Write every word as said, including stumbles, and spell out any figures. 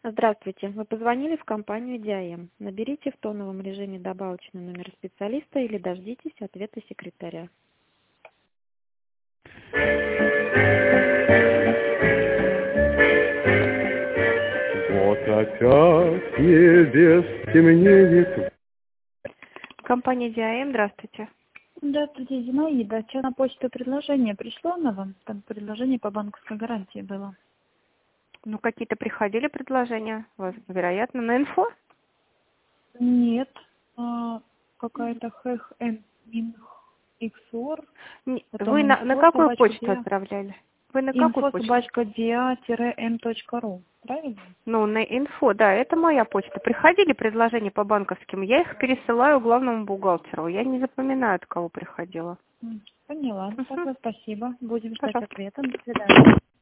Здравствуйте. Вы позвонили в компанию Диаем. Наберите в тоновом режиме добавочный номер специалиста или дождитесь ответа секретаря. Вот опять небес темнеет. Компания Диаем, здравствуйте. Здравствуйте, Зинаида. Вчера на почту предложение пришло на вам? Там предложение по банковской гарантии было. Ну, какие-то приходили предложения? Вас, вероятно, на инфо? Нет. А, какая-то хэх эм иксор. Не- Потом Вы на, на инфо какую собачка почту диа. отправляли? Вы на какую Инфо почту? собачка диа эм точка ру. Правильно? Ну, на инфо, да, это моя почта. Приходили предложения по банковским, я их пересылаю главному бухгалтеру. Я не запоминаю, от кого приходило. М, Поняла. Угу. Тогда спасибо. Будем ждать Пожалуйста. ответа. До свидания.